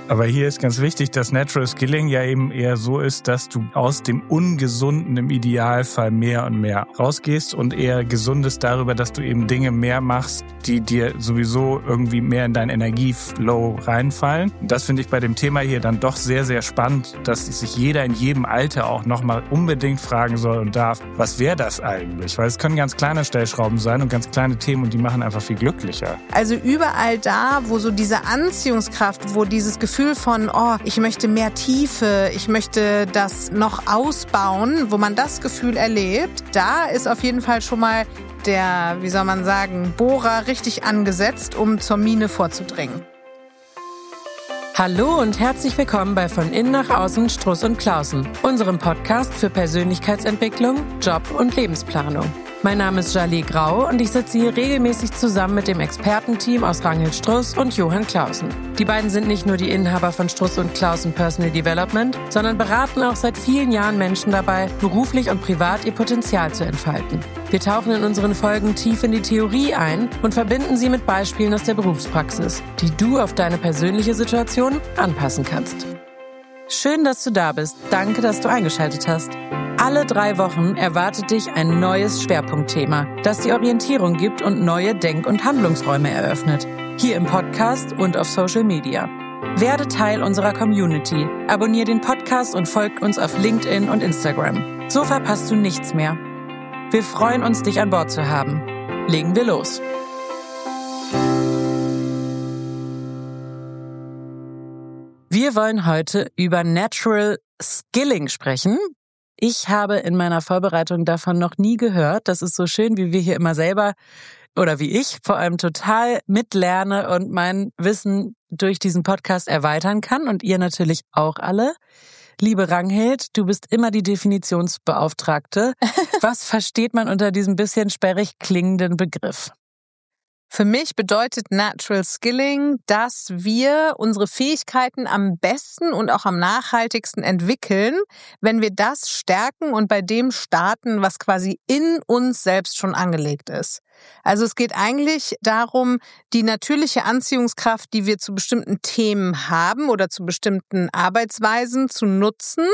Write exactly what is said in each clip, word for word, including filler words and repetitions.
Aber hier ist ganz wichtig, dass Natural Skilling ja eben eher so ist, dass du aus dem Ungesunden im Idealfall mehr und mehr rausgehst und eher Gesundes darüber, dass du eben Dinge mehr machst, die dir sowieso irgendwie mehr in deinen Energieflow reinfallen. Und das finde ich bei dem Thema hier dann doch sehr, sehr spannend, dass sich jeder in jedem Alter auch nochmal unbedingt fragen soll und darf, was wäre das eigentlich? Weil es können ganz kleine Stellschrauben sein und ganz kleine Themen und die machen einfach viel glücklicher. Also überall da, wo so diese Anziehungskraft, wo dieses Gefühl von, oh, ich möchte mehr Tiefe, ich möchte das noch ausbauen, wo man das Gefühl erlebt, da ist auf jeden Fall schon mal der, wie soll man sagen, Bohrer richtig angesetzt, um zur Mine vorzudringen. Hallo und herzlich willkommen bei Von Innen nach Außen Struss und Clausen, unserem Podcast für Persönlichkeitsentwicklung, Job und Lebensplanung. Mein Name ist Jaleh Grau und ich sitze hier regelmäßig zusammen mit dem Expertenteam aus Ranghild Struss und Johann Clausen. Die beiden sind nicht nur die Inhaber von Struss und Clausen Personal Development, sondern beraten auch seit vielen Jahren Menschen dabei, beruflich und privat ihr Potenzial zu entfalten. Wir tauchen in unseren Folgen tief in die Theorie ein und verbinden sie mit Beispielen aus der Berufspraxis, die du auf deine persönliche Situation anpassen kannst. Schön, dass du da bist. Danke, dass du eingeschaltet hast. Alle drei Wochen erwartet dich ein neues Schwerpunktthema, das die Orientierung gibt und neue Denk- und Handlungsräume eröffnet. Hier im Podcast und auf Social Media. Werde Teil unserer Community, abonniere den Podcast und folg uns auf LinkedIn und Instagram. So verpasst du nichts mehr. Wir freuen uns, dich an Bord zu haben. Legen wir los. Wir wollen heute über Natural Skilling sprechen. Ich habe in meiner Vorbereitung davon noch nie gehört. Das ist so schön, wie wir hier immer selber oder wie ich vor allem total mitlerne und mein Wissen durch diesen Podcast erweitern kann und ihr natürlich auch alle. Liebe Ranghild, du bist immer die Definitionsbeauftragte. Was versteht man unter diesem bisschen sperrig klingenden Begriff? Für mich bedeutet Natural Skilling, dass wir unsere Fähigkeiten am besten und auch am nachhaltigsten entwickeln, wenn wir das stärken und bei dem starten, was quasi in uns selbst schon angelegt ist. Also es geht eigentlich darum, die natürliche Anziehungskraft, die wir zu bestimmten Themen haben oder zu bestimmten Arbeitsweisen zu nutzen,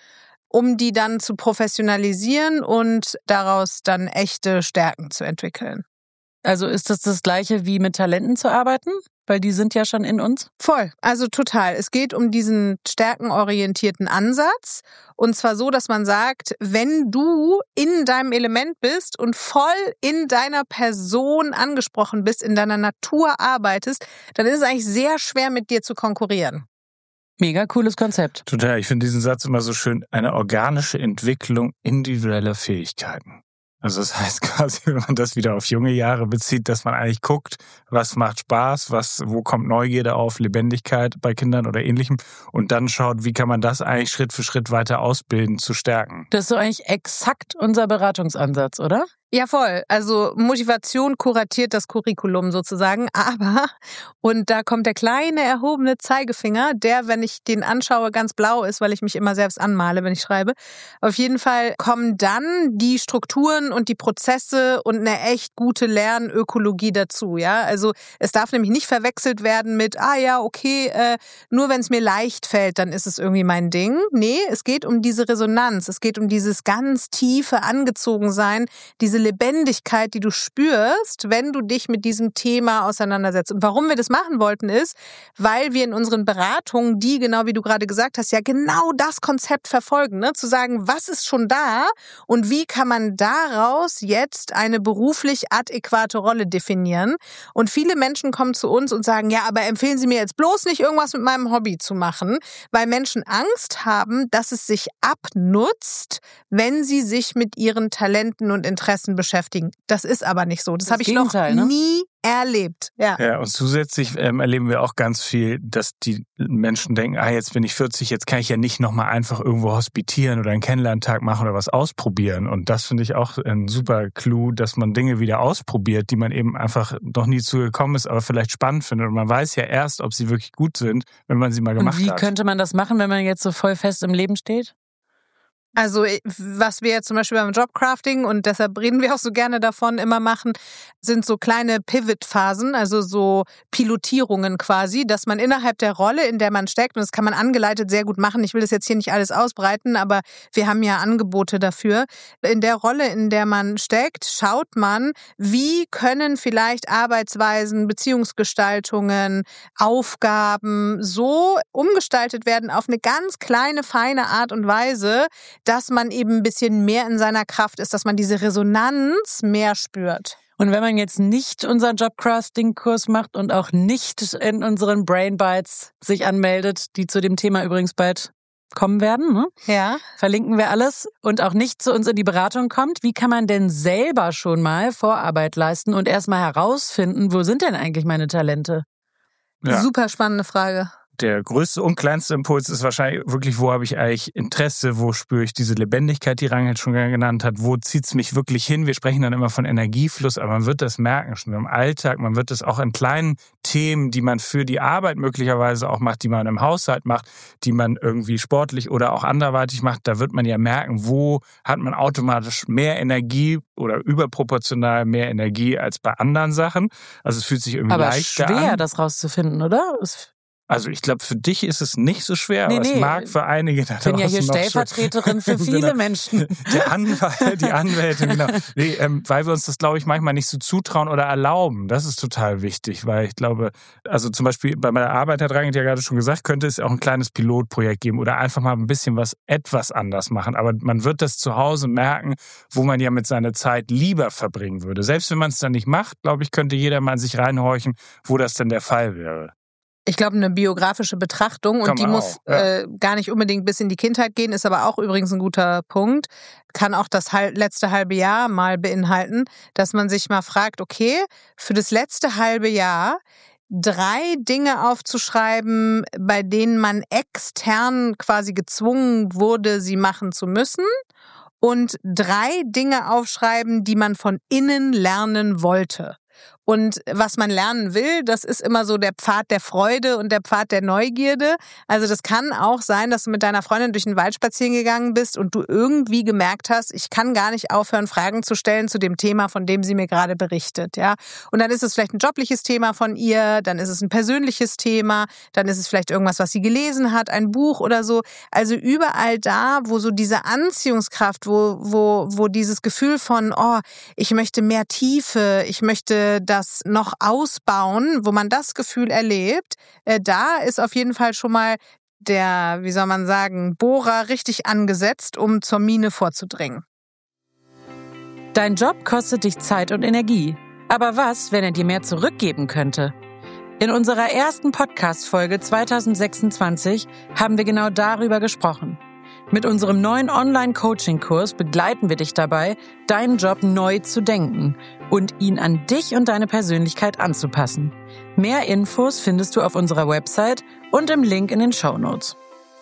um die dann zu professionalisieren und daraus dann echte Stärken zu entwickeln. Also ist das das Gleiche wie mit Talenten zu arbeiten? Weil die sind ja schon in uns. Voll, also total. Es geht um diesen stärkenorientierten Ansatz. Und zwar so, dass man sagt, wenn du in deinem Element bist und voll in deiner Person angesprochen bist, in deiner Natur arbeitest, dann ist es eigentlich sehr schwer, mit dir zu konkurrieren. Mega cooles Konzept. Total, ich finde diesen Satz immer so schön. Eine organische Entwicklung individueller Fähigkeiten. Also das heißt quasi, wenn man das wieder auf junge Jahre bezieht, dass man eigentlich guckt, was macht Spaß, was, wo kommt Neugierde auf, Lebendigkeit bei Kindern oder Ähnlichem und dann schaut, wie kann man das eigentlich Schritt für Schritt weiter ausbilden, zu stärken. Das ist so eigentlich exakt unser Beratungsansatz, oder? Ja, voll. Also Motivation kuratiert das Curriculum sozusagen, aber, und da kommt der kleine erhobene Zeigefinger, der, wenn ich den anschaue, ganz blau ist, weil ich mich immer selbst anmale, wenn ich schreibe. Auf jeden Fall kommen dann die Strukturen und die Prozesse und eine echt gute Lernökologie dazu, ja. Also es darf nämlich nicht verwechselt werden mit, ah ja, okay, äh, nur wenn es mir leicht fällt, dann ist es irgendwie mein Ding. Nee, es geht um diese Resonanz, es geht um dieses ganz tiefe Angezogensein, diese Lebendigkeit, die du spürst, wenn du dich mit diesem Thema auseinandersetzt. Und warum wir das machen wollten, ist, weil wir in unseren Beratungen, die, genau wie du gerade gesagt hast, ja genau das Konzept verfolgen, ne? Zu sagen, was ist schon da und wie kann man daraus jetzt eine beruflich adäquate Rolle definieren. Und viele Menschen kommen zu uns und sagen, ja, aber empfehlen Sie mir jetzt bloß nicht, irgendwas mit meinem Hobby zu machen, weil Menschen Angst haben, dass es sich abnutzt, wenn sie sich mit ihren Talenten und Interessen beschäftigen. Das ist aber nicht so. Das, das habe ich noch ne? nie erlebt. Ja. Ja, und zusätzlich ähm, erleben wir auch ganz viel, dass die Menschen denken, ah, jetzt bin ich vierzig, jetzt kann ich ja nicht nochmal einfach irgendwo hospitieren oder einen Kennenlerntag machen oder was ausprobieren. Und das finde ich auch ein super Clou, dass man Dinge wieder ausprobiert, die man eben einfach noch nie zugekommen ist, aber vielleicht spannend findet. Und man weiß ja erst, ob sie wirklich gut sind, wenn man sie mal gemacht hat. Und wie hat. Könnte man das machen, wenn man jetzt so voll fest im Leben steht? Also was wir jetzt zum Beispiel beim Jobcrafting, und deshalb reden wir auch so gerne davon, immer machen, sind so kleine Pivot-Phasen, also so Pilotierungen quasi, dass man innerhalb der Rolle, in der man steckt, und das kann man angeleitet sehr gut machen, ich will das jetzt hier nicht alles ausbreiten, aber wir haben ja Angebote dafür. In der Rolle, in der man steckt, schaut man, wie können vielleicht Arbeitsweisen, Beziehungsgestaltungen, Aufgaben so umgestaltet werden auf eine ganz kleine, feine Art und Weise, dass man eben ein bisschen mehr in seiner Kraft ist, dass man diese Resonanz mehr spürt. Und wenn man jetzt nicht unseren Jobcrafting-Kurs macht und auch nicht in unseren Brain Bites sich anmeldet, die zu dem Thema übrigens bald kommen werden, ne? Ja. Verlinken wir alles, und auch nicht zu uns in die Beratung kommt, wie kann man denn selber schon mal Vorarbeit leisten und erstmal herausfinden, wo sind denn eigentlich meine Talente? Ja. Super spannende Frage. Der größte und kleinste Impuls ist wahrscheinlich wirklich, wo habe ich eigentlich Interesse, wo spüre ich diese Lebendigkeit, die Rangel schon genannt hat, wo zieht es mich wirklich hin? Wir sprechen dann immer von Energiefluss, aber man wird das merken schon im Alltag, man wird das auch in kleinen Themen, die man für die Arbeit möglicherweise auch macht, die man im Haushalt macht, die man irgendwie sportlich oder auch anderweitig macht, da wird man ja merken, wo hat man automatisch mehr Energie oder überproportional mehr Energie als bei anderen Sachen. Also es fühlt sich irgendwie aber leichter schwer, an. schwer, das rauszufinden, oder? Also ich glaube, für dich ist es nicht so schwer, nee, aber nee. es mag für einige da Ich bin ja hier noch Stellvertreterin für viele genau. Menschen. Der Anwalt, die Anwältin, genau. Nee, ähm, weil wir uns das, glaube ich, manchmal nicht so zutrauen oder erlauben. Das ist total wichtig, weil ich glaube, also zum Beispiel bei meiner Arbeit, hat Rangit ja gerade schon gesagt, könnte es auch ein kleines Pilotprojekt geben oder einfach mal ein bisschen was etwas anders machen. Aber man wird das zu Hause merken, wo man ja mit seiner Zeit lieber verbringen würde. Selbst wenn man es dann nicht macht, glaube ich, könnte jeder mal in sich reinhorchen, wo das denn der Fall wäre. Ich glaube, eine biografische Betrachtung, und Kann die man muss auch, ja. äh, gar nicht unbedingt bis in die Kindheit gehen, ist aber auch übrigens ein guter Punkt, kann auch das hal- letzte halbe Jahr mal beinhalten, dass man sich mal fragt, okay, für das letzte halbe Jahr drei Dinge aufzuschreiben, bei denen man extern quasi gezwungen wurde, sie machen zu müssen, und drei Dinge aufschreiben, die man von innen lernen wollte. Und was man lernen will, das ist immer so der Pfad der Freude und der Pfad der Neugierde. Also das kann auch sein, dass du mit deiner Freundin durch den Wald spazieren gegangen bist und du irgendwie gemerkt hast, ich kann gar nicht aufhören, Fragen zu stellen zu dem Thema, von dem sie mir gerade berichtet. Ja? Und dann ist es vielleicht ein jobliches Thema von ihr, dann ist es ein persönliches Thema, dann ist es vielleicht irgendwas, was sie gelesen hat, ein Buch oder so. Also überall da, wo so diese Anziehungskraft, wo, wo, wo dieses Gefühl von, oh, ich möchte mehr Tiefe, ich möchte das noch ausbauen, wo man das Gefühl erlebt, äh, da ist auf jeden Fall schon mal der, wie soll man sagen, Bohrer richtig angesetzt, um zur Mine vorzudringen. Dein Job kostet dich Zeit und Energie. Aber was, wenn er dir mehr zurückgeben könnte? In unserer ersten Podcast-Folge zwanzig sechsundzwanzig haben wir genau darüber gesprochen. Mit unserem neuen Online-Coaching-Kurs begleiten wir dich dabei, deinen Job neu zu denken und ihn an dich und deine Persönlichkeit anzupassen. Mehr Infos findest du auf unserer Website und im Link in den Shownotes.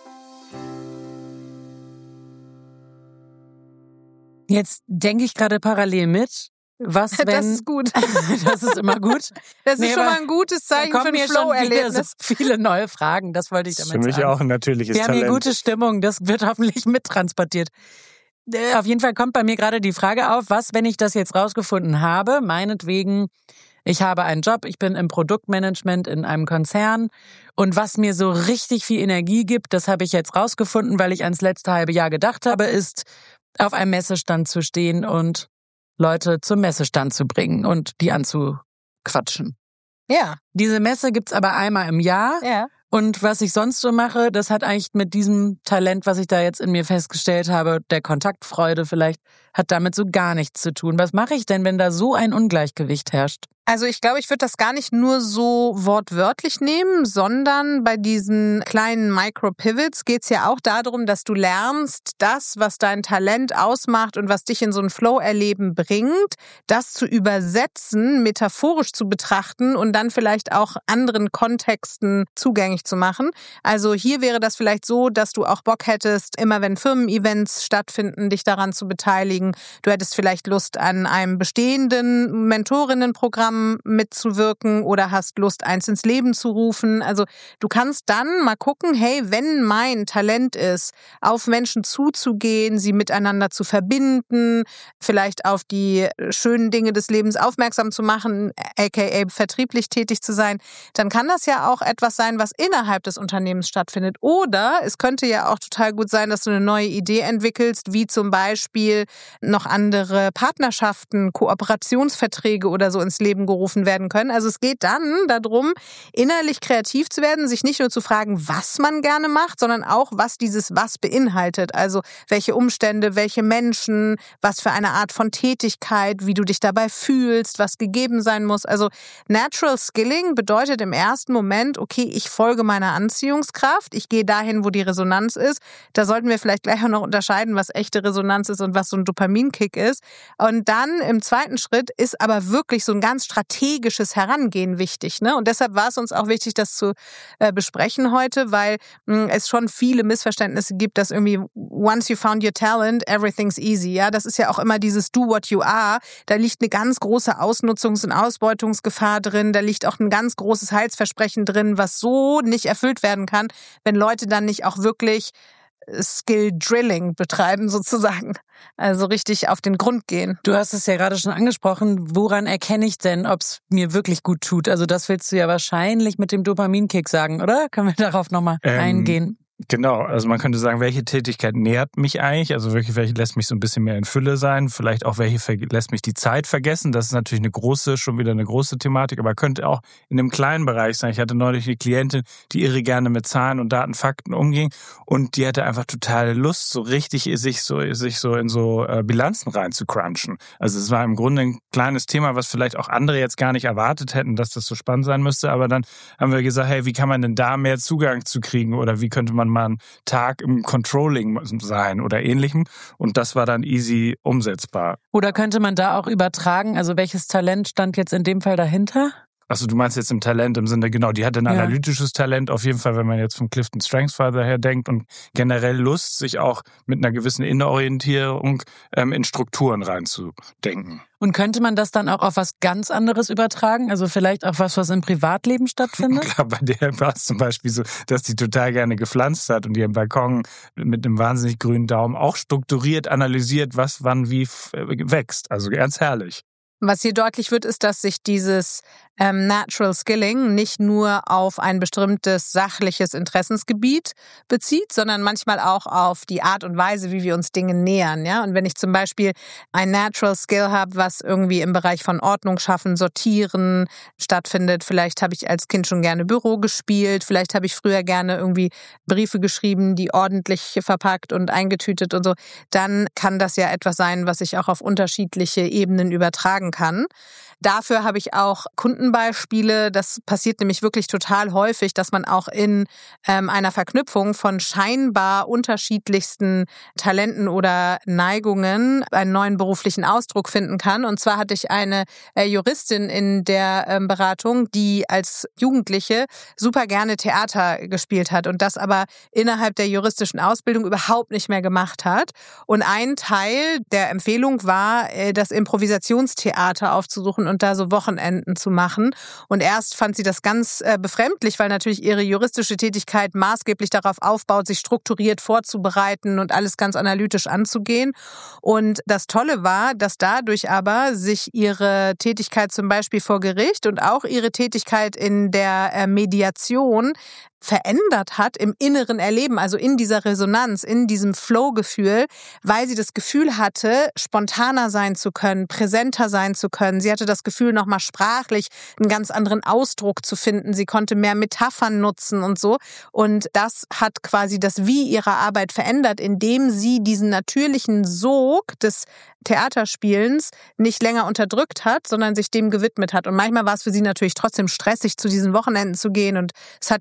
Jetzt denke ich gerade parallel mit, was wenn... Das ist gut. Das ist immer gut. Das ist Nee, schon aber mal ein gutes da Zeichen kommen für ein mir schon wieder Flow-Erlebnis. so viele neue Fragen, das wollte ich Das ist damit für mich sagen. auch ein natürliches Wir haben hier Talent. gute Stimmung, das wird hoffentlich mittransportiert. Äh, Auf jeden Fall kommt bei mir gerade die Frage auf, was, wenn ich das jetzt rausgefunden habe, meinetwegen, ich habe einen Job, ich bin im Produktmanagement in einem Konzern, und was mir so richtig viel Energie gibt, das habe ich jetzt rausgefunden, weil ich ans letzte halbe Jahr gedacht habe, ist, auf einem Messestand zu stehen und Leute zum Messestand zu bringen und die anzuquatschen. Ja, Diese Messe gibt's aber einmal im Jahr. ja. Und was ich sonst so mache, das hat eigentlich mit diesem Talent, was ich da jetzt in mir festgestellt habe, der Kontaktfreude vielleicht, hat damit so gar nichts zu tun. Was mache ich denn, wenn da so ein Ungleichgewicht herrscht? Also ich glaube, ich würde das gar nicht nur so wortwörtlich nehmen, sondern bei diesen kleinen Micro-Pivots geht es ja auch darum, dass du lernst, das, was dein Talent ausmacht und was dich in so ein Flow-Erleben bringt, das zu übersetzen, metaphorisch zu betrachten und dann vielleicht auch anderen Kontexten zugänglich zu machen. Also hier wäre das vielleicht so, dass du auch Bock hättest, immer wenn Firmen-Events stattfinden, dich daran zu beteiligen. Du hättest vielleicht Lust an einem bestehenden Mentorinnenprogramm Programm mitzuwirken oder hast Lust, eins ins Leben zu rufen. Also du kannst dann mal gucken, hey, wenn mein Talent ist, auf Menschen zuzugehen, sie miteinander zu verbinden, vielleicht auf die schönen Dinge des Lebens aufmerksam zu machen, aka vertrieblich tätig zu sein, dann kann das ja auch etwas sein, was innerhalb des Unternehmens stattfindet. Oder es könnte ja auch total gut sein, dass du eine neue Idee entwickelst, wie zum Beispiel noch andere Partnerschaften, Kooperationsverträge oder so ins Leben gerufen werden können. Also es geht dann darum, innerlich kreativ zu werden, sich nicht nur zu fragen, was man gerne macht, sondern auch, was dieses Was beinhaltet. Also welche Umstände, welche Menschen, was für eine Art von Tätigkeit, wie du dich dabei fühlst, was gegeben sein muss. Also Natural Skilling bedeutet im ersten Moment, okay, ich folge meiner Anziehungskraft, ich gehe dahin, wo die Resonanz ist. Da sollten wir vielleicht gleich auch noch unterscheiden, was echte Resonanz ist und was so ein Dopaminkick ist. Und dann im zweiten Schritt ist aber wirklich so ein ganz strategisches Herangehen wichtig, ne? Und deshalb war es uns auch wichtig, das zu äh, besprechen heute, weil mh, es schon viele Missverständnisse gibt, dass irgendwie once you found your talent, everything's easy. Ja, das ist ja auch immer dieses do what you are. Da liegt eine ganz große Ausnutzungs- und Ausbeutungsgefahr drin. Da liegt auch ein ganz großes Heilsversprechen drin, was so nicht erfüllt werden kann, wenn Leute dann nicht auch wirklich Skill-Drilling betreiben sozusagen. Also richtig auf den Grund gehen. Du hast es ja gerade schon angesprochen. Woran erkenne ich denn, ob es mir wirklich gut tut? Also das willst du ja wahrscheinlich mit dem Dopaminkick sagen, oder? Können wir darauf nochmal ähm, eingehen? Genau, also man könnte sagen, welche Tätigkeit nährt mich eigentlich, also wirklich, welche lässt mich so ein bisschen mehr in Fülle sein, vielleicht auch welche lässt mich die Zeit vergessen, das ist natürlich eine große, schon wieder eine große Thematik, aber könnte auch in einem kleinen Bereich sein. Ich hatte neulich eine Klientin, die irre gerne mit Zahlen und Daten, Fakten umging und die hatte einfach total Lust, so richtig sich so sich so in so äh, Bilanzen rein zu crunchen. Also es war im Grunde ein kleines Thema, was vielleicht auch andere jetzt gar nicht erwartet hätten, dass das so spannend sein müsste, aber dann haben wir gesagt, hey, wie kann man denn da mehr Zugang zu kriegen oder wie könnte man mal einen Tag im Controlling sein oder ähnlichem. Und das war dann easy umsetzbar. Oder könnte man da auch übertragen, also welches Talent stand jetzt in dem Fall dahinter? Achso, du meinst jetzt im Talent im Sinne, genau, die hatte ein ja. analytisches Talent auf jeden Fall, wenn man jetzt vom Clifton Strengths Finder her denkt und generell Lust, sich auch mit einer gewissen Innenorientierung ähm, in Strukturen reinzudenken. Und könnte man das dann auch auf was ganz anderes übertragen? Also vielleicht auch was, was im Privatleben stattfindet? Klar, bei der war es zum Beispiel so, dass die total gerne gepflanzt hat und ihren Balkon mit einem wahnsinnig grünen Daumen auch strukturiert analysiert, was wann wie wächst. Also ganz herrlich. Was hier deutlich wird, ist, dass sich dieses ähm, Natural Skilling nicht nur auf ein bestimmtes sachliches Interessensgebiet bezieht, sondern manchmal auch auf die Art und Weise, wie wir uns Dinge nähern. Ja? Und wenn ich zum Beispiel ein Natural Skill habe, was irgendwie im Bereich von Ordnung schaffen, sortieren stattfindet, vielleicht habe ich als Kind schon gerne Büro gespielt, vielleicht habe ich früher gerne irgendwie Briefe geschrieben, die ordentlich verpackt und eingetütet und so, dann kann das ja etwas sein, was ich auch auf unterschiedliche Ebenen übertragen kann. Dafür habe ich auch Kundenbeispiele. Das passiert nämlich wirklich total häufig, dass man auch in ähm, einer Verknüpfung von scheinbar unterschiedlichsten Talenten oder Neigungen einen neuen beruflichen Ausdruck finden kann. Und zwar hatte ich eine äh, Juristin in der ähm, Beratung, die als Jugendliche super gerne Theater gespielt hat und das aber innerhalb der juristischen Ausbildung überhaupt nicht mehr gemacht hat. Und ein Teil der Empfehlung war, äh, das Improvisationstheater aufzusuchen und da so Wochenenden zu machen. Und erst fand sie das ganz äh, befremdlich, weil natürlich ihre juristische Tätigkeit maßgeblich darauf aufbaut, sich strukturiert vorzubereiten und alles ganz analytisch anzugehen. Und das Tolle war, dass dadurch aber sich ihre Tätigkeit zum Beispiel vor Gericht und auch ihre Tätigkeit in der äh, Mediation verändert hat im inneren Erleben, also in dieser Resonanz, in diesem Flow-Gefühl, weil sie das Gefühl hatte, spontaner sein zu können, präsenter sein zu können. Sie hatte das Gefühl, nochmal sprachlich einen ganz anderen Ausdruck zu finden. Sie konnte mehr Metaphern nutzen und so. Und das hat quasi das Wie ihrer Arbeit verändert, indem sie diesen natürlichen Sog des Theaterspielens nicht länger unterdrückt hat, sondern sich dem gewidmet hat. Und manchmal war es für sie natürlich trotzdem stressig, zu diesen Wochenenden zu gehen. Und es hat ihr auch das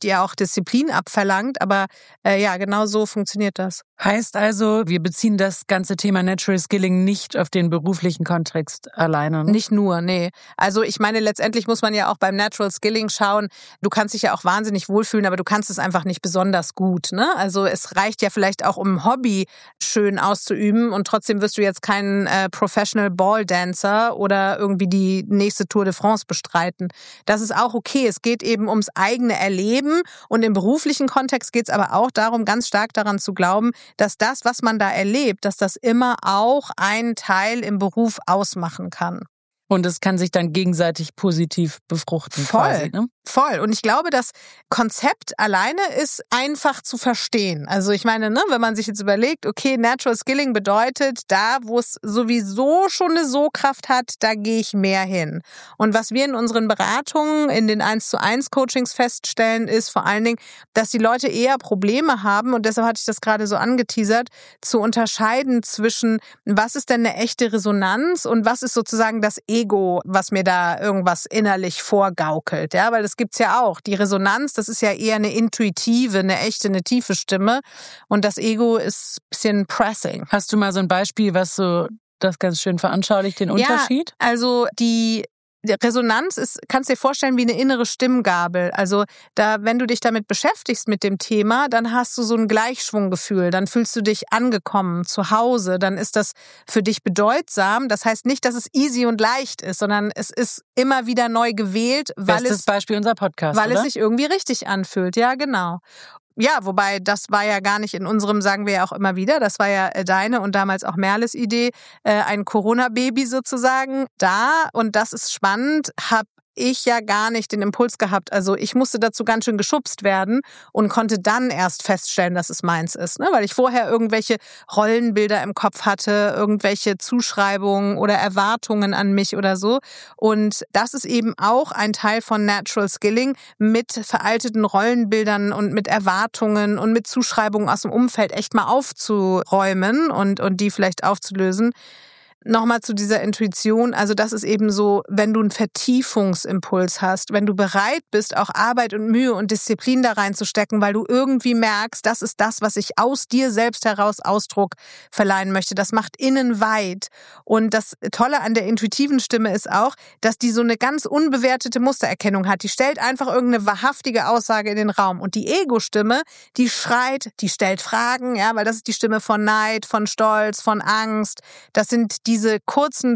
Disziplin abverlangt. Aber äh, ja, genau so funktioniert das. Heißt also, wir beziehen das ganze Thema Natural Skilling nicht auf den beruflichen Kontext alleine. Ne? Nicht nur, nee. Also ich meine, letztendlich muss man ja auch beim Natural Skilling schauen, du kannst dich ja auch wahnsinnig wohlfühlen, aber du kannst es einfach nicht besonders gut. Ne? Also es reicht ja vielleicht auch, um ein Hobby schön auszuüben und trotzdem wirst du jetzt kein äh, Professional Ball Dancer oder irgendwie die nächste Tour de France bestreiten. Das ist auch okay. Es geht eben ums eigene Erleben und im beruflichen Kontext geht es aber auch darum, ganz stark daran zu glauben, dass das, was man da erlebt, dass das immer auch einen Teil im Beruf ausmachen kann. Und es kann sich dann gegenseitig positiv befruchten. Voll, quasi, ne? voll. Und ich glaube, das Konzept alleine ist einfach zu verstehen. Also ich meine, ne, wenn man sich jetzt überlegt, okay, Natural Skilling bedeutet, da, wo es sowieso schon eine So-Kraft hat, da gehe ich mehr hin. Und was wir in unseren Beratungen, in den eins zu eins Coachings feststellen, ist vor allen Dingen, dass die Leute eher Probleme haben, und deshalb hatte ich das gerade so angeteasert, zu unterscheiden zwischen, was ist denn eine echte Resonanz und was ist sozusagen das Ego, was mir da irgendwas innerlich vorgaukelt, ja, weil das gibt's ja auch. Die Resonanz, das ist ja eher eine intuitive, eine echte, eine tiefe Stimme und das Ego ist ein bisschen pressing. Hast du mal so ein Beispiel, was so das ganz schön veranschaulicht, den Unterschied? Ja, also die Die Resonanz ist, kannst dir vorstellen, wie eine innere Stimmgabel. Also da, wenn du dich damit beschäftigst mit dem Thema, dann hast du so ein Gleichschwunggefühl. Dann fühlst du dich angekommen, zu Hause. Dann ist das für dich bedeutsam. Das heißt nicht, dass es easy und leicht ist, sondern es ist immer wieder neu gewählt, weil Bestes es Beispiel unser Podcast, weil oder? es sich irgendwie richtig anfühlt. Ja, genau. Ja, wobei das war ja gar nicht in unserem, sagen wir ja auch immer wieder, das war ja deine und damals auch Merles Idee, ein Corona-Baby sozusagen da. Und das ist spannend, hab ich ja gar nicht den Impuls gehabt. Also ich musste dazu ganz schön geschubst werden und konnte dann erst feststellen, dass es meins ist. Ne? Weil ich vorher irgendwelche Rollenbilder im Kopf hatte, irgendwelche Zuschreibungen oder Erwartungen an mich oder so. Und das ist eben auch ein Teil von Natural Skilling, mit veralteten Rollenbildern und mit Erwartungen und mit Zuschreibungen aus dem Umfeld echt mal aufzuräumen und, und die vielleicht aufzulösen. Nochmal zu dieser Intuition, also das ist eben so, wenn du einen Vertiefungsimpuls hast, wenn du bereit bist, auch Arbeit und Mühe und Disziplin da reinzustecken, weil du irgendwie merkst, das ist das, was ich aus dir selbst heraus Ausdruck verleihen möchte. Das macht innen weit. Und das Tolle an der intuitiven Stimme ist auch, dass die so eine ganz unbewertete Mustererkennung hat. Die stellt einfach irgendeine wahrhaftige Aussage in den Raum. Und die Ego-Stimme, die schreit, die stellt Fragen, ja, weil das ist die Stimme von Neid, von Stolz, von Angst. Das sind die diese kurzen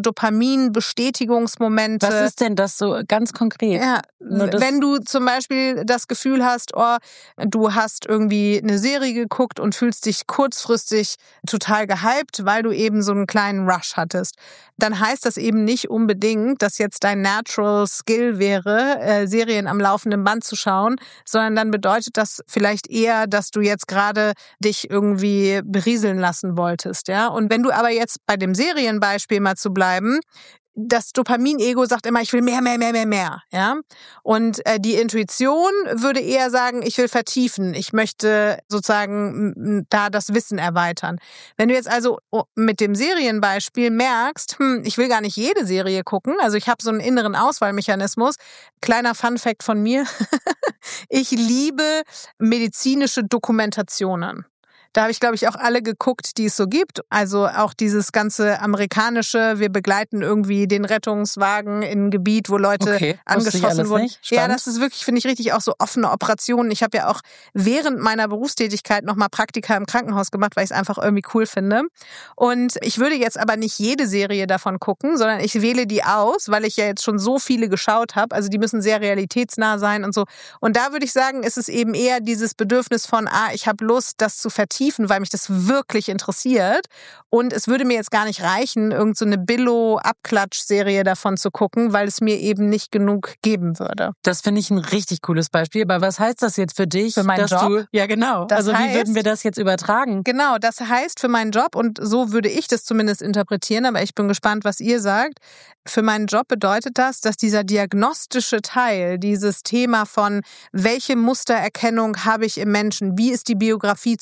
Dopamin-Bestätigungsmomente. Was ist denn das so ganz konkret? Ja, wenn du zum Beispiel das Gefühl hast, oh, du hast irgendwie eine Serie geguckt und fühlst dich kurzfristig total gehypt, weil du eben so einen kleinen Rush hattest, dann heißt das eben nicht unbedingt, dass jetzt dein Natural Skill wäre, äh, Serien am laufenden Band zu schauen, sondern dann bedeutet das vielleicht eher, dass du jetzt gerade dich irgendwie berieseln lassen wolltest, ja. Und wenn du aber jetzt bei dem Serienbeispiel mal zu bleiben, das Dopamin-Ego sagt immer, ich will mehr, mehr, mehr, mehr, mehr, ja. Und äh, die Intuition würde eher sagen, ich will vertiefen, ich möchte sozusagen m- da das Wissen erweitern. Wenn du jetzt also mit dem Serienbeispiel merkst, hm, ich will gar nicht jede Serie gucken, also ich habe so einen inneren Auswahlmechanismus. Kleiner Funfact von mir, ich liebe medizinische Dokumentationen. Da habe ich, glaube ich, auch alle geguckt, die es so gibt. Also auch dieses ganze amerikanische, wir begleiten irgendwie den Rettungswagen in ein Gebiet, wo Leute okay, angeschossen wurden. Ja, das ist wirklich, finde ich, richtig auch so offene Operationen. Ich habe ja auch während meiner Berufstätigkeit nochmal Praktika im Krankenhaus gemacht, weil ich es einfach irgendwie cool finde. Und ich würde jetzt aber nicht jede Serie davon gucken, sondern ich wähle die aus, weil ich ja jetzt schon so viele geschaut habe. Also die müssen sehr realitätsnah sein und so. Und da würde ich sagen, ist es eben eher dieses Bedürfnis von, ah, ich habe Lust, das zu vertiefen, weil mich das wirklich interessiert. Und es würde mir jetzt gar nicht reichen, irgend so eine Billo-Abklatsch-Serie davon zu gucken, weil es mir eben nicht genug geben würde. Das finde ich ein richtig cooles Beispiel. Aber was heißt das jetzt für dich? Für meinen dass Job? Du, ja, genau. Das also heißt, wie würden wir das jetzt übertragen? Genau, das heißt für meinen Job, und so würde ich das zumindest interpretieren, aber ich bin gespannt, was ihr sagt. Für meinen Job bedeutet das, dass dieser diagnostische Teil, dieses Thema von welche Mustererkennung habe ich im Menschen, wie ist die Biografie zu verstehen,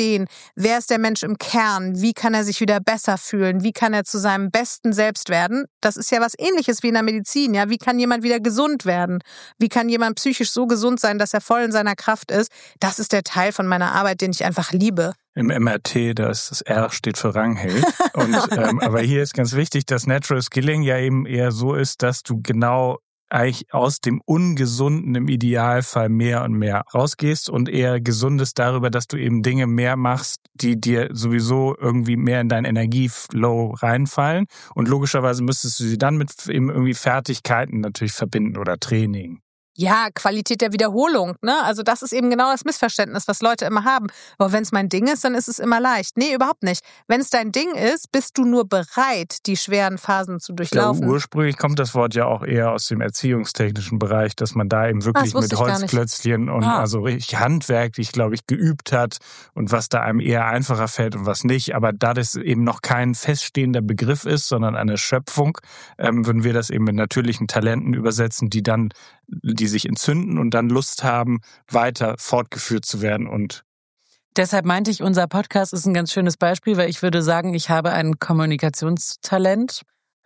verstehen, wer ist der Mensch im Kern, wie kann er sich wieder besser fühlen, wie kann er zu seinem besten Selbst werden. Das ist ja was Ähnliches wie in der Medizin. Ja? Wie kann jemand wieder gesund werden? Wie kann jemand psychisch so gesund sein, dass er voll in seiner Kraft ist? Das ist der Teil von meiner Arbeit, den ich einfach liebe. Im M R T, da ist das R steht für Rangheld. Und, ähm, aber hier ist ganz wichtig, dass Natural Skilling ja eben eher so ist, dass du genau eigentlich aus dem Ungesunden im Idealfall mehr und mehr rausgehst und eher Gesundes darüber, dass du eben Dinge mehr machst, die dir sowieso irgendwie mehr in deinen Energieflow reinfallen. Und logischerweise müsstest du sie dann mit eben irgendwie Fertigkeiten natürlich verbinden oder Training. Ja, Qualität der Wiederholung, ne? Also das ist eben genau das Missverständnis, was Leute immer haben. Aber wenn es mein Ding ist, dann ist es immer leicht. Nee, überhaupt nicht. Wenn es dein Ding ist, bist du nur bereit, die schweren Phasen zu durchlaufen. Ja, ursprünglich kommt das Wort ja auch eher aus dem erziehungstechnischen Bereich, dass man da eben wirklich ah, mit Holzklötzchen und ah. also richtig handwerklich, glaube ich, geübt hat und was da einem eher einfacher fällt und was nicht. Aber da das eben noch kein feststehender Begriff ist, sondern eine Schöpfung, ähm, würden wir das eben mit natürlichen Talenten übersetzen, die dann die sich entzünden und dann Lust haben, weiter fortgeführt zu werden. Und deshalb meinte ich, unser Podcast ist ein ganz schönes Beispiel, weil ich würde sagen, ich habe ein Kommunikationstalent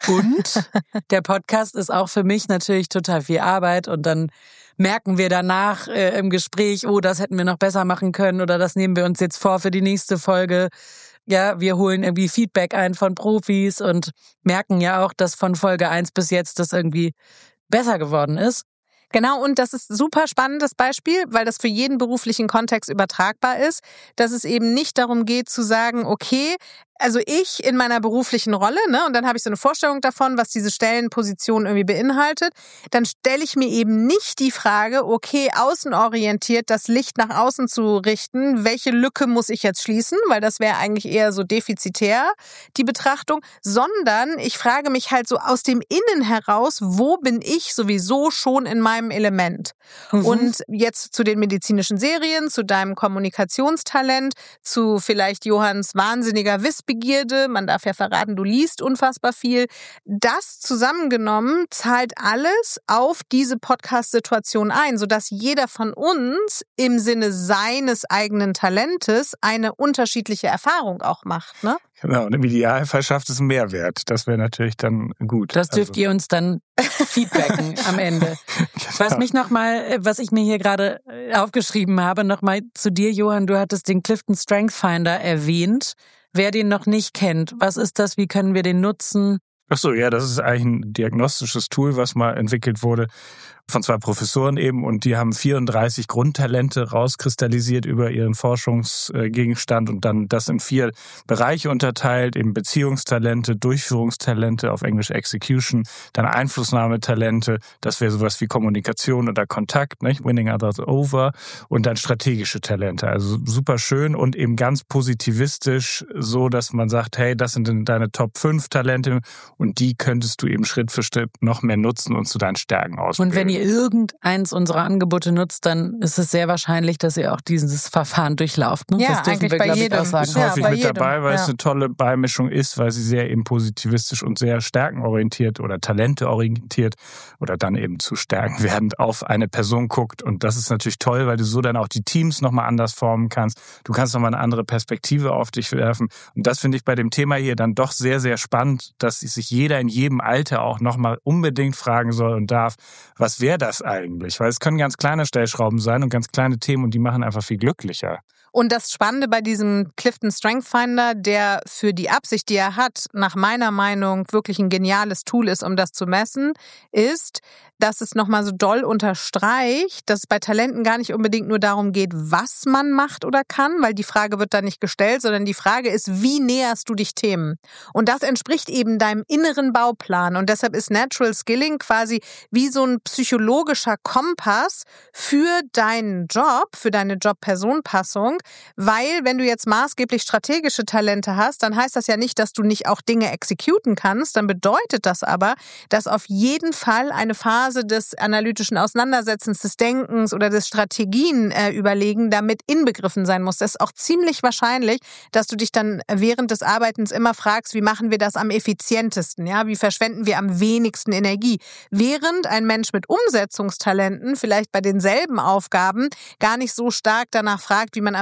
und der Podcast ist auch für mich natürlich total viel Arbeit und dann merken wir danach äh, im Gespräch, oh, das hätten wir noch besser machen können oder das nehmen wir uns jetzt vor für die nächste Folge. Ja, wir holen irgendwie Feedback ein von Profis und merken ja auch, dass von Folge eins bis jetzt das irgendwie besser geworden ist. Genau, und das ist ein super spannendes Beispiel, weil das für jeden beruflichen Kontext übertragbar ist, dass es eben nicht darum geht zu sagen, okay, also ich in meiner beruflichen Rolle, ne, und dann habe ich so eine Vorstellung davon, was diese Stellenposition irgendwie beinhaltet, dann stelle ich mir eben nicht die Frage, okay, außenorientiert das Licht nach außen zu richten, welche Lücke muss ich jetzt schließen, weil das wäre eigentlich eher so defizitär, die Betrachtung, sondern ich frage mich halt so aus dem Innen heraus, wo bin ich sowieso schon in meinem Element? Mhm. Und jetzt zu den medizinischen Serien, zu deinem Kommunikationstalent, zu vielleicht Johanns wahnsinniger Wissbegierde, man darf ja verraten, du liest unfassbar viel. Das zusammengenommen zahlt alles auf diese Podcast-Situation ein, sodass jeder von uns im Sinne seines eigenen Talentes eine unterschiedliche Erfahrung auch macht, ne? Genau, und im Idealfall schafft es einen Mehrwert. Das wäre natürlich dann gut. Das dürft also. ihr uns dann feedbacken am Ende. Genau. Was mich noch mal, was ich mir hier gerade aufgeschrieben habe, noch mal zu dir, Johann, du hattest den Clifton Strength Finder erwähnt. Wer den noch nicht kennt, was ist das? Wie können wir den nutzen? Ach so, ja, das ist eigentlich ein diagnostisches Tool, was mal entwickelt wurde von zwei Professoren eben und die haben vierunddreißig Grundtalente rauskristallisiert über ihren Forschungsgegenstand und dann das in vier Bereiche unterteilt, eben Beziehungstalente, Durchführungstalente, auf Englisch Execution, dann Einflussnahmetalente, das wäre sowas wie Kommunikation oder Kontakt, nicht? Winning others over und dann strategische Talente, also super schön und eben ganz positivistisch, so dass man sagt, hey, das sind deine Top fünf Talente und die könntest du eben Schritt für Schritt noch mehr nutzen und zu deinen Stärken ausbilden. Und wenn ihr irgendeins unserer Angebote nutzt, dann ist es sehr wahrscheinlich, dass ihr auch dieses Verfahren durchlauft. Ne? Ja, das dürfen eigentlich wir, bei glaube ich, jedem. auch sagen. Ist häufig ja, mit jedem. dabei, weil ja. es eine tolle Beimischung ist, weil sie sehr eben positivistisch und sehr stärkenorientiert oder talenteorientiert oder dann eben zu Stärken werdend auf eine Person guckt. Und das ist natürlich toll, weil du so dann auch die Teams nochmal anders formen kannst. Du kannst nochmal eine andere Perspektive auf dich werfen. Und das finde ich bei dem Thema hier dann doch sehr, sehr spannend, dass sich jeder in jedem Alter auch nochmal unbedingt fragen soll und darf, was wäre das eigentlich? Weil es können ganz kleine Stellschrauben sein und ganz kleine Themen und die machen einfach viel glücklicher. Und das Spannende bei diesem Clifton Strength Finder, der für die Absicht, die er hat, nach meiner Meinung wirklich ein geniales Tool ist, um das zu messen, ist, dass es nochmal so doll unterstreicht, dass es bei Talenten gar nicht unbedingt nur darum geht, was man macht oder kann, weil die Frage wird da nicht gestellt, sondern die Frage ist, wie näherst du dich Themen? Und das entspricht eben deinem inneren Bauplan. Und deshalb ist Natural Skilling quasi wie so ein psychologischer Kompass für deinen Job, für deine Job-Person-Passung, weil wenn du jetzt maßgeblich strategische Talente hast, dann heißt das ja nicht, dass du nicht auch Dinge exekuten kannst, dann bedeutet das aber, dass auf jeden Fall eine Phase des analytischen Auseinandersetzens, des Denkens oder des Strategien äh, überlegen damit inbegriffen sein muss. Das ist auch ziemlich wahrscheinlich, dass du dich dann während des Arbeitens immer fragst, wie machen wir das am effizientesten, ja, wie verschwenden wir am wenigsten Energie, während ein Mensch mit Umsetzungstalenten vielleicht bei denselben Aufgaben gar nicht so stark danach fragt, wie man am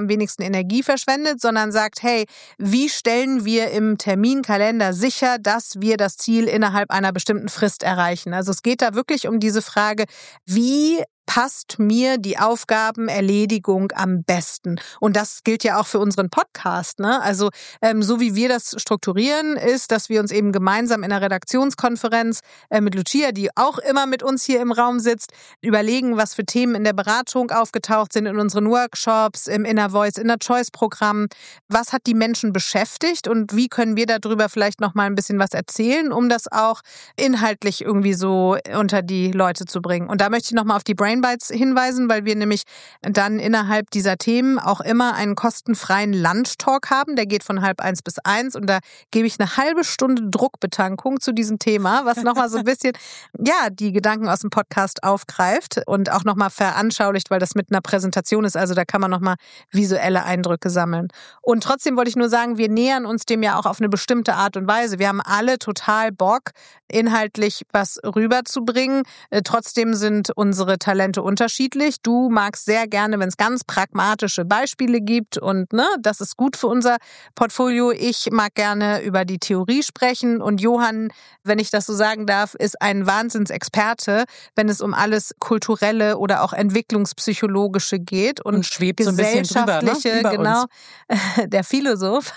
am wenigsten Energie verschwendet, sondern sagt, hey, wie stellen wir im Terminkalender sicher, dass wir das Ziel innerhalb einer bestimmten Frist erreichen? Also es geht da wirklich um diese Frage, wie passt mir die Aufgabenerledigung am besten? Und das gilt ja auch für unseren Podcast, ne? Also ähm, so wie wir das strukturieren, ist, dass wir uns eben gemeinsam in einer Redaktionskonferenz äh, mit Lucia, die auch immer mit uns hier im Raum sitzt, überlegen, was für Themen in der Beratung aufgetaucht sind, in unseren Workshops, im Inner Voice, Inner Choice Programm. Was hat die Menschen beschäftigt und wie können wir darüber vielleicht noch mal ein bisschen was erzählen, um das auch inhaltlich irgendwie so unter die Leute zu bringen? Und da möchte ich noch mal auf die Brain Bites hinweisen, weil wir nämlich dann innerhalb dieser Themen auch immer einen kostenfreien Lunch-Talk haben. Der geht von halb eins bis eins und da gebe ich eine halbe Stunde Druckbetankung zu diesem Thema, was nochmal so ein bisschen, ja, die Gedanken aus dem Podcast aufgreift und auch nochmal veranschaulicht, weil das mit einer Präsentation ist. Also da kann man nochmal visuelle Eindrücke sammeln. Und trotzdem wollte ich nur sagen, wir nähern uns dem ja auch auf eine bestimmte Art und Weise. Wir haben alle total Bock, inhaltlich was rüberzubringen. Trotzdem sind unsere Talente unterschiedlich. Du magst sehr gerne, wenn es ganz pragmatische Beispiele gibt und ne, das ist gut für unser Portfolio. Ich mag gerne über die Theorie sprechen und Johann, wenn ich das so sagen darf, ist ein Wahnsinnsexperte, wenn es um alles Kulturelle oder auch Entwicklungspsychologische geht und, und schwebt so ein bisschen drüber, ne? Über genau, uns. Der Philosoph.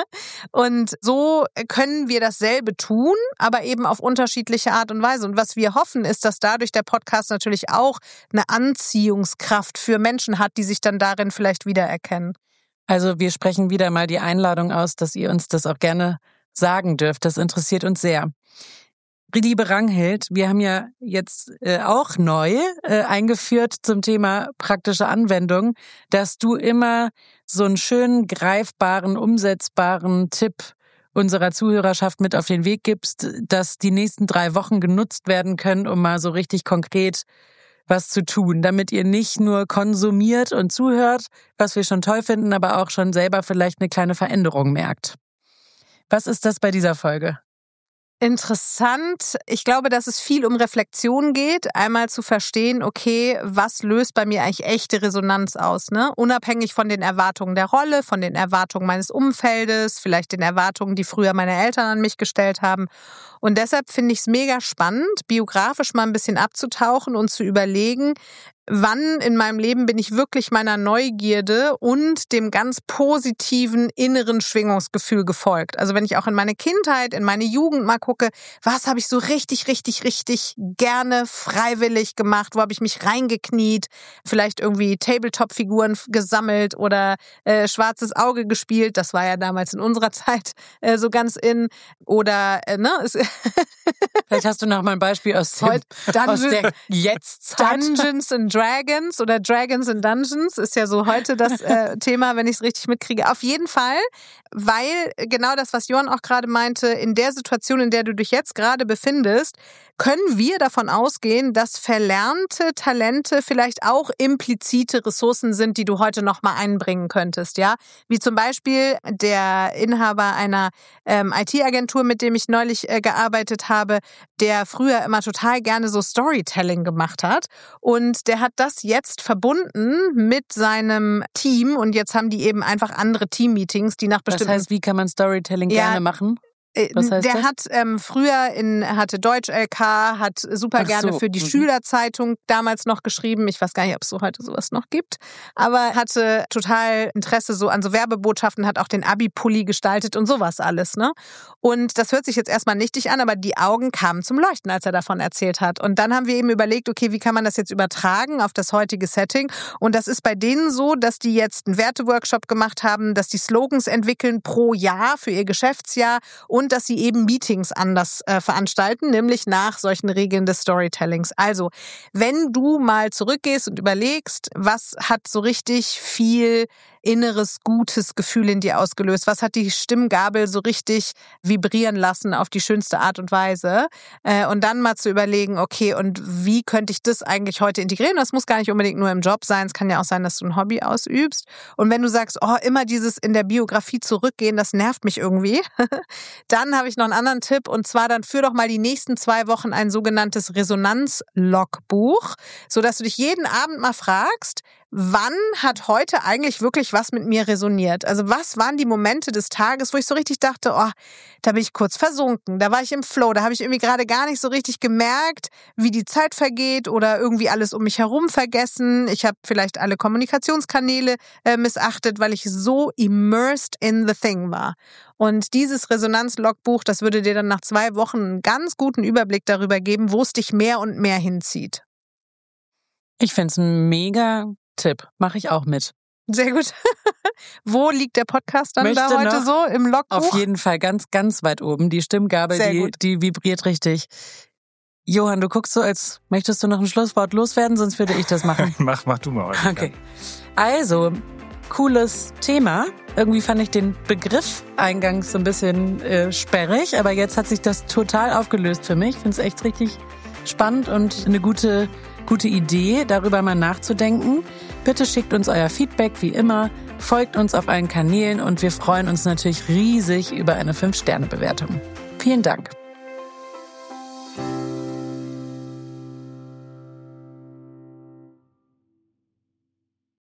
Und so können wir dasselbe tun, aber eben auf unterschiedliche Art und Weise. Und was wir hoffen, ist, dass dadurch der Podcast natürlich auch eine Anziehungskraft für Menschen hat, die sich dann darin vielleicht wiedererkennen. Also wir sprechen wieder mal die Einladung aus, dass ihr uns das auch gerne sagen dürft. Das interessiert uns sehr. Liebe Ranghild, wir haben ja jetzt äh, auch neu äh, eingeführt zum Thema praktische Anwendung, dass du immer so einen schönen, greifbaren, umsetzbaren Tipp unserer Zuhörerschaft mit auf den Weg gibst, dass die nächsten drei Wochen genutzt werden können, um mal so richtig konkret was zu tun, damit ihr nicht nur konsumiert und zuhört, was wir schon toll finden, aber auch schon selber vielleicht eine kleine Veränderung merkt. Was ist das bei dieser Folge? Interessant. Ich glaube, dass es viel um Reflexion geht. Einmal zu verstehen, okay, was löst bei mir eigentlich echte Resonanz aus, ne? Unabhängig von den Erwartungen der Rolle, von den Erwartungen meines Umfeldes, vielleicht den Erwartungen, die früher meine Eltern an mich gestellt haben. Und deshalb finde ich es mega spannend, biografisch mal ein bisschen abzutauchen und zu überlegen, wann in meinem Leben bin ich wirklich meiner Neugierde und dem ganz positiven inneren Schwingungsgefühl gefolgt. Also wenn ich auch in meine Kindheit, in meine Jugend mal gucke, was habe ich so richtig, richtig, richtig gerne freiwillig gemacht? Wo habe ich mich reingekniet? Vielleicht irgendwie Tabletop-Figuren gesammelt oder äh, schwarzes Auge gespielt. Das war ja damals in unserer Zeit äh, so ganz in. Oder, äh, ne? Vielleicht hast du noch mal ein Beispiel aus, dem, Dungeon, aus der Jetztzeit. Dungeons and Dragons oder Dragons and Dungeons ist ja so heute das äh, Thema, wenn ich es richtig mitkriege. Auf jeden Fall, weil genau das, was Johann auch gerade meinte, in der Situation, in der du dich jetzt gerade befindest, können wir davon ausgehen, dass verlernte Talente vielleicht auch implizite Ressourcen sind, die du heute noch mal einbringen könntest, ja? Wie zum Beispiel der Inhaber einer ähm, I T-Agentur, mit dem ich neulich äh, gearbeitet habe, der früher immer total gerne so Storytelling gemacht hat und der hat das jetzt verbunden mit seinem Team und jetzt haben die eben einfach andere Team-Meetings, die nach bestimmten... Das heißt, wie kann man Storytelling ja, gerne machen? Was heißt der das? hat ähm, früher in hatte Deutsch L K, hat super Ach gerne so. für die Mhm. Schülerzeitung damals noch geschrieben. Ich weiß gar nicht, ob es so heute sowas noch gibt. Aber hatte total Interesse so an so Werbebotschaften, hat auch den Abi-Pulli gestaltet und sowas alles, ne? Und das hört sich jetzt erstmal nichtig an, aber die Augen kamen zum Leuchten, als er davon erzählt hat. Und dann haben wir eben überlegt, okay, wie kann man das jetzt übertragen auf das heutige Setting? Und das ist bei denen so, dass die jetzt einen Werteworkshop gemacht haben, dass die Slogans entwickeln pro Jahr für ihr Geschäftsjahr und und dass sie eben Meetings anders äh, veranstalten, nämlich nach solchen Regeln des Storytellings. Also, wenn du mal zurückgehst und überlegst, was hat so richtig viel inneres, gutes Gefühl in dir ausgelöst? Was hat die Stimmgabel so richtig vibrieren lassen auf die schönste Art und Weise? Äh, und dann mal zu überlegen, okay, und wie könnte ich das eigentlich heute integrieren? Das muss gar nicht unbedingt nur im Job sein. Es kann ja auch sein, dass du ein Hobby ausübst. Und wenn du sagst, oh, immer dieses in der Biografie zurückgehen, das nervt mich irgendwie, dann habe ich noch einen anderen Tipp und zwar dann führ doch mal die nächsten zwei Wochen ein sogenanntes Resonanz-Logbuch, sodass du dich jeden Abend mal fragst, wann hat heute eigentlich wirklich was mit mir resoniert? Also was waren die Momente des Tages, wo ich so richtig dachte, oh, da bin ich kurz versunken, da war ich im Flow, da habe ich irgendwie gerade gar nicht so richtig gemerkt, wie die Zeit vergeht oder irgendwie alles um mich herum vergessen. Ich habe vielleicht alle Kommunikationskanäle äh, missachtet, weil ich so immersed in the thing war. Und dieses Resonanz-Logbuch, das würde dir dann nach zwei Wochen einen ganz guten Überblick darüber geben, wo es dich mehr und mehr hinzieht. Ich finde es ein mega Tipp. Mache ich auch mit. Sehr gut. Wo liegt der Podcast dann Möchte da heute so? Im Logbuch? Auf jeden Fall ganz, ganz weit oben. Die Stimmgabel, die, die vibriert richtig. Johann, du guckst so, als möchtest du noch ein Schlusswort loswerden, sonst würde ich das machen. mach, mach du mal heute. Okay. Also, cooles Thema. Irgendwie fand ich den Begriff eingangs so ein bisschen äh, sperrig, aber jetzt hat sich das total aufgelöst für mich. Ich finde es echt richtig spannend und eine gute Gute Idee, darüber mal nachzudenken. Bitte schickt uns euer Feedback, wie immer. Folgt uns auf allen Kanälen und wir freuen uns natürlich riesig über eine fünf Sterne Bewertung. Vielen Dank.